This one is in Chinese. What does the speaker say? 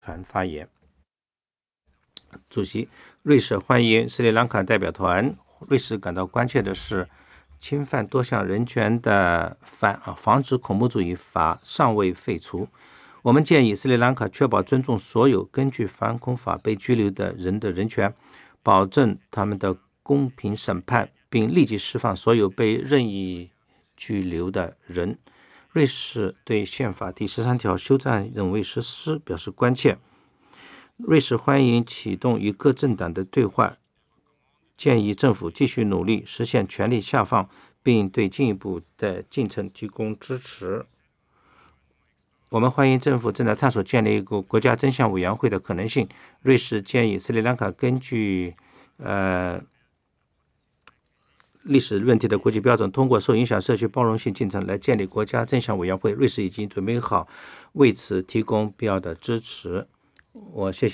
团发言。主席，瑞士欢迎斯里兰卡代表团。瑞士感到关切的是，侵犯多项人权的防止恐怖主义法尚未废除。我们建议斯里兰卡确保尊重所有根据反恐法被拘留的人的人权，保证他们的公平审判，并立即释放所有被任意拘留的人。瑞士对宪法第13条修正案仍未实施表示关切。瑞士欢迎启动与各政党的对话，建议政府继续努力实现权力下放，并对进一步的进程提供支持。我们欢迎政府正在探索建立一个国家真相委员会的可能性。瑞士建议斯里兰卡根据历史问题的国际标准，通过受影响社区包容性进程来建立国家真相委员会。瑞士已经准备好为此提供必要的支持。我谢谢。